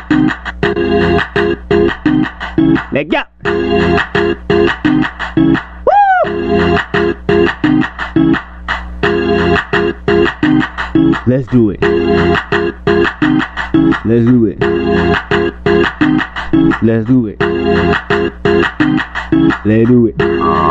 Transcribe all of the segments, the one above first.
Let's go. Let's do it. Let's do it. Let's do it. Let's do it.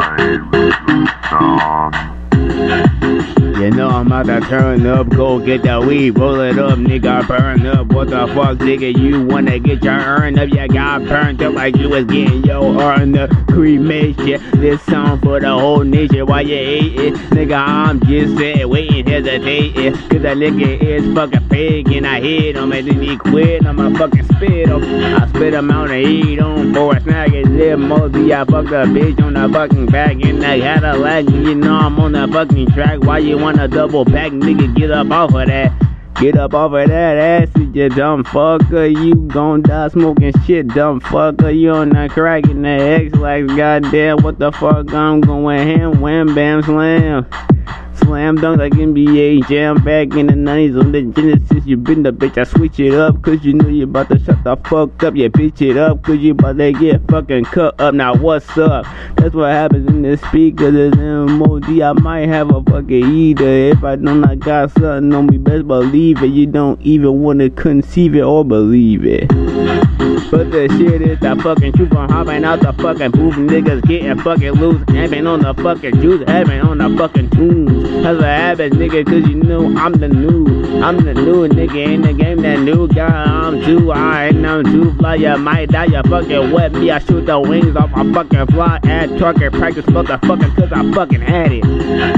You know I'm about to turn up, go get that weed, roll it up, nigga, burn up. What the fuck, nigga, you wanna get your earn up? You got burned up like you was getting your earn up. Cremation, this song for the whole nation while you ate it. Nigga, I'm just sitting, waiting, hesitating, cause that nigga is fucking pig and I hit him and then he quit. I'ma fucking spit him. I spit him out and eat him for a snack and live mostly. I fucked a bitch on the fucking back and I had a lag. You know I'm on the fucking track. Why you wanna double back, nigga? Get up off of that. Get up off of that ass, you dumb fucker. You gon' die smoking shit, dumb fucker. You on that crack in the X like goddamn. What the fuck? I'm going ham, wham, bam, slam. Slam dunk like NBA jam back in the 90s on the Genesis. You been the bitch, I switch it up, cause you know you about to shut the fuck up. You bitch it up, cause you about to get fucking cut up. Now what's up? That's what happens in the speakers. It's MOD. I might have a fucking eater. If I don't, I got something on me, best believe it. You don't even wanna conceive it or believe it. But the shit is the fucking truth. I'm hopping out the fucking booth. Niggas getting fucking loose. Having on the fucking juice. Having on the fucking tunes. That's what happens, nigga, cause you know I'm the new nigga in the game, that new guy. I'm too high and I'm too fly. You might die, you fucking wet me. I shoot the wings off my fucking fly. Add trucker practice motherfucking cause I fucking had it.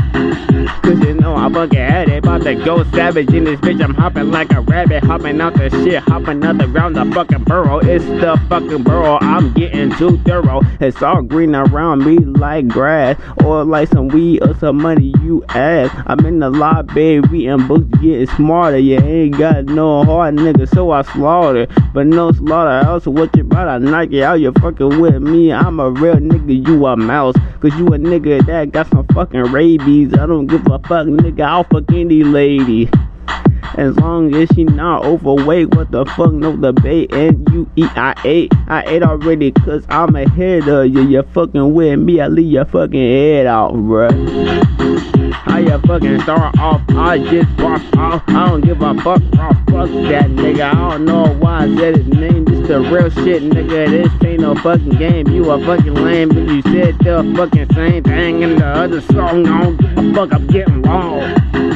Cause you know I fucking had it. About to go savage in this bitch. I'm hopping like a rabbit. Hopping out the shit. Hopping out the ground. The fucking burrow. It's the fucking burrow. I'm getting too thorough. It's all green around me like grass. Or like some weed or some money you ask. I'm in the lobby reading books, getting smarter. You ain't got no heart, nigga, so I slaughter. But no slaughterhouse, so what you about? I knock you out, you fucking with me. I'm a real nigga, you a mouse. Cause you a nigga that got some fucking rabies. I don't give a fuck, nigga, I'll fuck any lady. As long as she not overweight, what the fuck, no debate. And you eat, I ate already, cause I'm ahead of you. You fucking with me, I leave your fucking head out, bruh. How you fucking start off? I just walk off. I don't give a fuck. Oh, fuck that nigga. I don't know why I said his name. This the real shit, nigga. This ain't no fucking game. You a fucking lame, but you said the fucking same thing in the other song. I don't give a fuck. I'm getting wrong.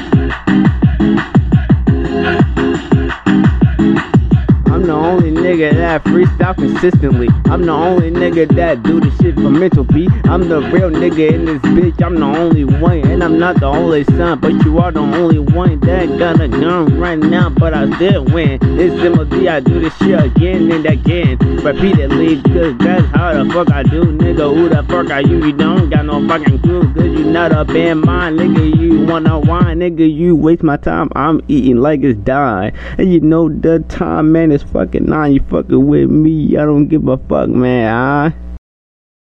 I'm the only nigga that freestyle consistently. I'm the only nigga that do the shit for mental peace. I'm the real nigga in this bitch. I'm the only one, and I'm not the only son, but you are the only one that got a gun right now. But I still win. It's MOD. I do this shit again and again, repeatedly, cause that's how the fuck I do, nigga. Who the fuck are you? You don't got no fucking clue, cause you not up in mine, nigga. You wanna whine, nigga? You waste my time. I'm eating like it's dying, and you know the time, man, is fucking 9. You fucking with me, I don't give a fuck, man.